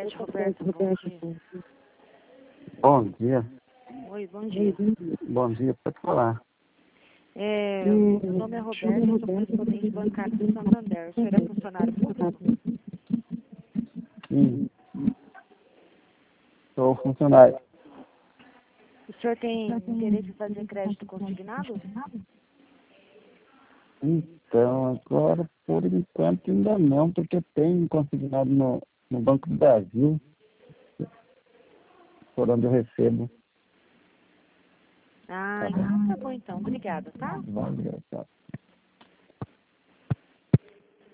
Cicred, Roberto, bom dia. Bom dia. Oi, bom dia. Bom dia, pode falar. Meu nome é Roberto, eu sou correspondente bancário do Santander. O senhor é funcionário público? Sim. Sou funcionário. O senhor tem interesse em fazer crédito consignado? Então, agora, por enquanto, ainda não, porque tem consignado no Banco do Brasil, por onde eu recebo. Ah, então tá bom então. Obrigada, tá? Valeu, tchau.